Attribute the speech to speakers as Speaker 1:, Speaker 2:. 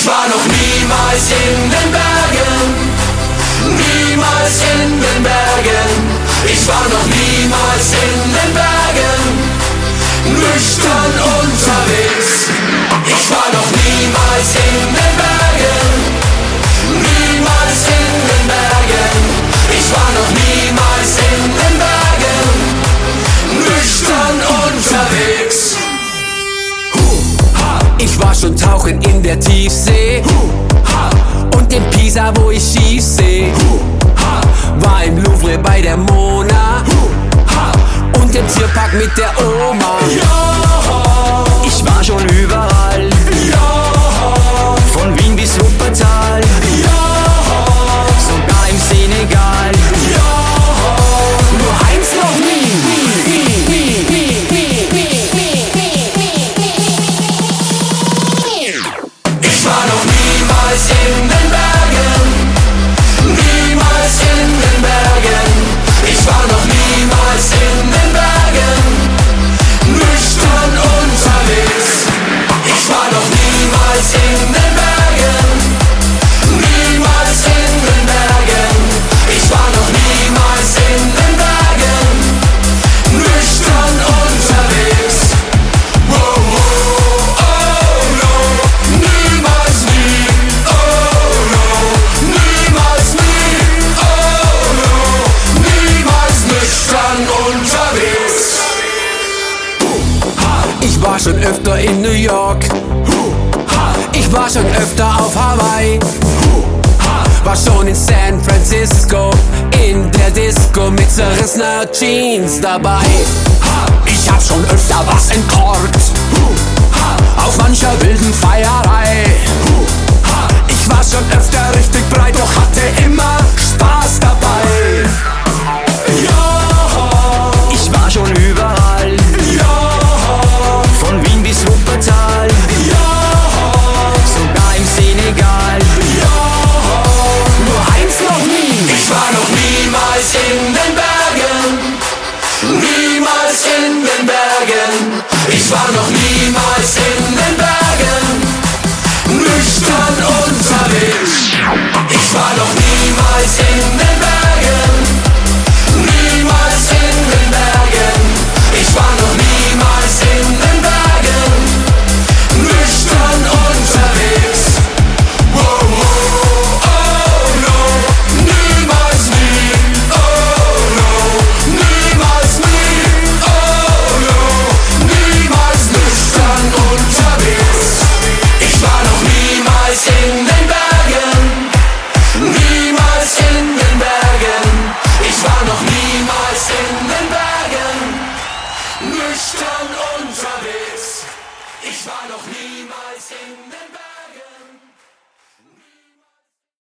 Speaker 1: Ich war noch niemals in den Bergen, niemals in den Bergen. Ich war noch niemals in den Bergen, nüchtern unterwegs. Ich war noch niemals in den Bergen, niemals in den Bergen. Ich war noch niemals in den Bergen, nüchtern unterwegs. Ich war schon tauchen in der Tiefsee und in Pisa, wo ich schief seh. War im Louvre bei der Mona und im Tierpark mit der Oma. Ich war schon überall, von Wien bis Wuppertal, sogar im Senegal. Nur eins noch nie. Ich war noch niemals in den Bergen, niemals in den Bergen. Ich war noch niemals in den Bergen, nüchtern unterwegs. Ich war noch niemals in den Bergen, niemals in den Bergen. Ich war noch niemals in den Bergen, nüchtern unterwegs. Wow, wow, oh no, niemals nie, oh no, niemals nie, oh no, niemals nüchtern unterwegs. Ich war schon öfter in New York, ich war schon öfter auf Hawaii, war schon in San Francisco, in der Disco mit zerrissener Jeans dabei. Ich hab schon öfter was entkorkt, auf mancher wilden Feierei. Ich war schon öfter richtig breit, doch hatte immer Spaß dabei. Ich war schon überall, von Wien bis Wuppertal, sogar im Senegal. Nur eins noch nie. Ich war noch niemals in den Bergen, niemals in den Bergen. Ich war noch niemals in den Bergen, nüchtern unterwegs. Ich war noch niemals in den Bergen, niemals in den Bergen. Ich war noch niemals in den Bergen, nüchtern unterwegs. Wow, wow, oh no, niemals nie, oh no, niemals nie, oh no, niemals nüchtern unterwegs. Ich war noch niemals in den Bergen, niemals in den Bergen. Ich war noch niemals in den Bergen, nüchtern unterwegs. Ich war noch niemals in den